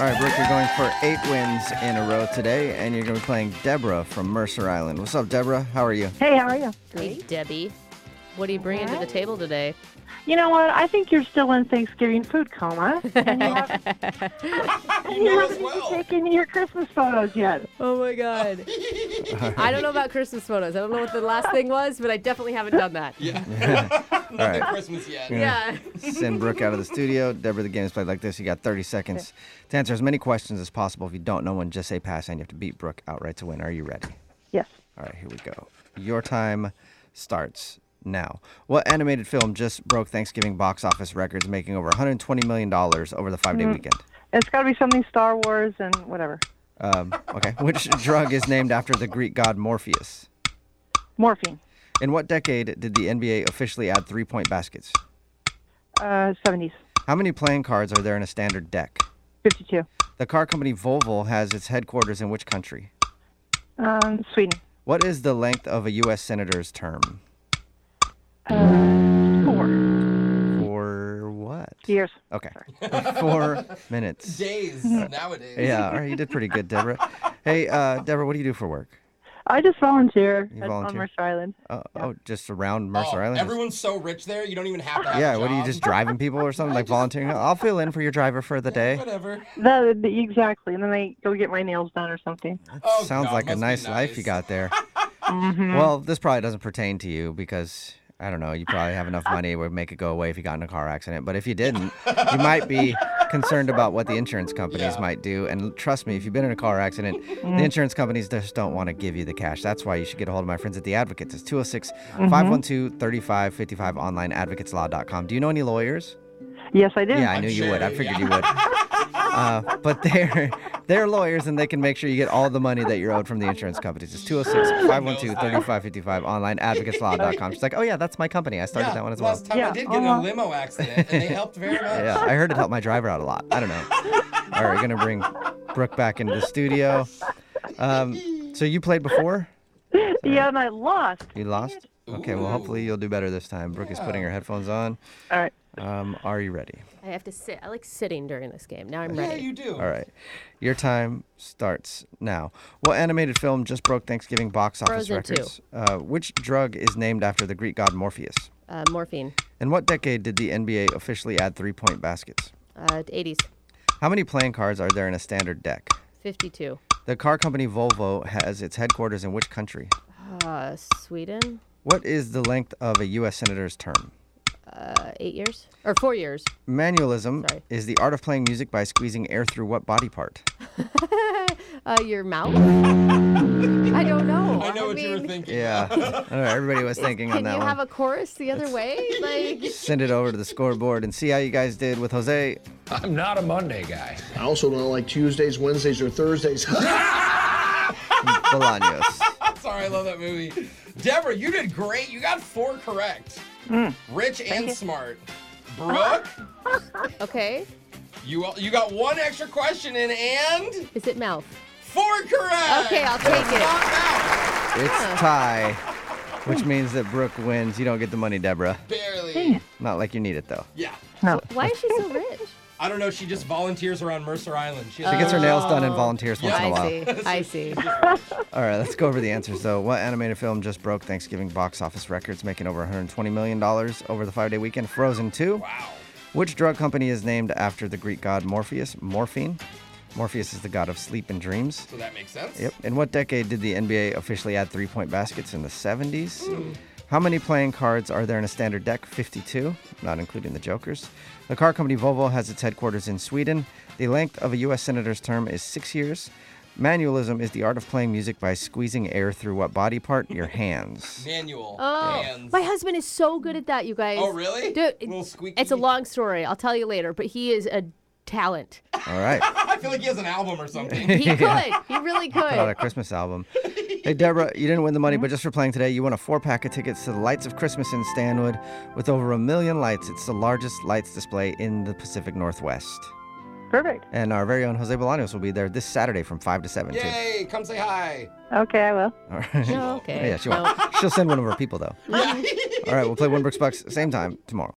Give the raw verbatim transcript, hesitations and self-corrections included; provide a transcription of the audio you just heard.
right, Brooke, you're going for eight wins in a row today, and you're going to be playing Deborah from Mercer Island. What's up, Deborah? How are you? Hey, how are you? Hey, Debbie. What are you bringing to the table today? You know what? I think you're still in Thanksgiving food coma. And you haven't, You know as even well. taken your Christmas photos yet. Oh, my God. I don't know about Christmas photos. I don't know what the last thing was, but I definitely haven't done that. Yeah. Nothing right. Christmas yet. Yeah. Send Brooke out of the studio. Deborah, the game is played like this. You got thirty seconds to answer as many questions as possible. If you don't know one, just say pass, and you have to beat Brooke outright to win. Are you ready? Yes. All right, here we go. Your time starts now. What animated film just broke Thanksgiving box office records, making over one hundred twenty million dollars over the five-day Mm. weekend? It's got to be something Star Wars and whatever. Um, okay. Which drug is named after the Greek god Morpheus? Morphine. In what decade did the N B A officially add three-point baskets? Uh, seventies. How many playing cards are there in a standard deck? fifty-two. The car company Volvo has its headquarters in which country? Um, Sweden. What is the length of a U S senator's term? Uh, four For what? years. Okay. Four minutes. Days nowadays. Yeah, all right, you did pretty good, Deborah. Hey, uh, Deborah, what do you do for work? I just volunteer You at, volunteer? on Mercer Island. Uh, Oh, just around Mercer Oh, Island? everyone's so rich there, you don't even have to have Yeah, a what are you job. just driving people or something, like volunteering? I'll fill in for your driver for the day. Whatever. The, the, exactly. And then I go get my nails done or something. Oh, Sounds God, like a must be nice life you nice. got there. Mm-hmm. Well, this probably doesn't pertain to you because, I don't know, you probably have enough money where make it go away if you got in a car accident. But if you didn't, you might be concerned about what the insurance companies Yeah. might do. And trust me, if you've been in a car accident, the insurance companies just don't want to give you the cash. That's why you should get a hold of my friends at The Advocates. It's two oh six, five one two, three five five five, online, advocates law dot com. Do you know any lawyers? Yes, I do. Yeah, I I'm knew you sure, would. I figured yeah. you would. Uh, but they're they're lawyers, and they can make sure you get all the money that you're owed from the insurance companies. It's two oh six, five one two, three five five five, online, advocates law dot com. She's like, oh, yeah, that's my company. I started Yeah, that one as well. last time Yeah, I did get in a uh-huh. limo accident, and they helped very much. Yeah, I heard it helped my driver out a lot. I don't know. All right, we're going to bring Brooke back into the studio. Um, so you played before? Yeah, and I lost. You lost? Okay, well, hopefully you'll do better this time. Brooke is putting her headphones on. All right. Um, are you ready? I have to sit. I like sitting during this game. Now I'm Yeah, ready. you do. All right. Your time starts now. What animated film just broke Thanksgiving box office Frozen two. records? Uh, which drug is named after the Greek god Morpheus? Uh, morphine. In what decade did the N B A officially add three-point baskets? Uh, eighties. How many playing cards are there in a standard deck? fifty-two. The car company Volvo has its headquarters in which country? Uh, Sweden. What is the length of a U S senator's term? Uh, eight years? Or four years. Manualism Sorry. is the art of playing music by squeezing air through what body part? Uh, your mouth? I don't know. I know what you were mean, thinking. Yeah. All right, everybody was thinking on Can that you one. have a chorus the other way? Like, Send it over to the scoreboard and see how you guys did with Jose. I'm not a Monday guy. I also don't like Tuesdays, Wednesdays, or Thursdays. Bolaños. Sorry, I love that movie. Deborah, you did great. You got four correct. Rich and smart. Brooke, okay. you you got one extra question in and Is it mouth? four correct. Okay, I'll take it. Not bad. It's tie, which means that Brooke wins. You don't get the money, Deborah. Barely. Not like you need it, though. Yeah. No. Why is she so rich? I don't know. She just volunteers around Mercer Island. She, She gets her nails done and volunteers once in a I while. see. I see. All right, let's go over the answers, though. What animated film just broke Thanksgiving box office records, making over one hundred twenty million dollars over the five-day weekend? Frozen two. Wow. Which drug company is named after the Greek god Morpheus? Morphine. Morpheus is the god of sleep and dreams. So that makes sense. Yep. In what decade did the N B A officially add three-point baskets? In the seventies. Hmm. How many playing cards are there in a standard deck? fifty-two, not including the jokers. The car company Volvo has its headquarters in Sweden. The length of a U S senator's term is six years. Manualism is the art of playing music by squeezing air through what body part? Your hands. Manual. Oh, Hands. my husband is so good at that, you guys. Oh, really? Dude, Little squeaky. it's a long story. I'll tell you later, but he is a talent. All right. I feel like he has an album or something. He could. He really Put out a could. Christmas album. Hey, Deborah, you didn't win the money, but just for playing today, you won a four-pack of tickets to the Lights of Christmas in Stanwood with over a million lights. It's the largest lights display in the Pacific Northwest. Perfect. And our very own Jose Bolaños will be there this Saturday from five to seven, too. Yay! Come say hi. Okay, I will. All right. No, okay. Yeah, she won't. She'll send one of her people, though. Yeah. All right, we'll play Winbrook's Bucks same time tomorrow.